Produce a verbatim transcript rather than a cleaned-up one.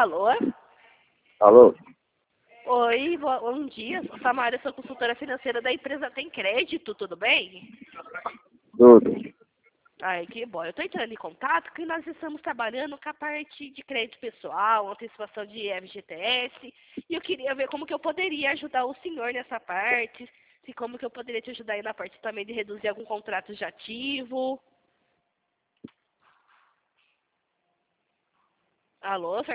Alô? Alô? Oi, bo- bom dia. Sou Samara, sou consultora financeira da empresa Tem Crédito, tudo bem? Tudo. Ai, que bom. Eu estou entrando em contato porque nós estamos trabalhando com a parte de crédito pessoal, antecipação de F G T S, e eu queria ver como que eu poderia ajudar o senhor nessa parte, se como que eu poderia te ajudar aí na parte também de reduzir algum contrato de ativo. Alô,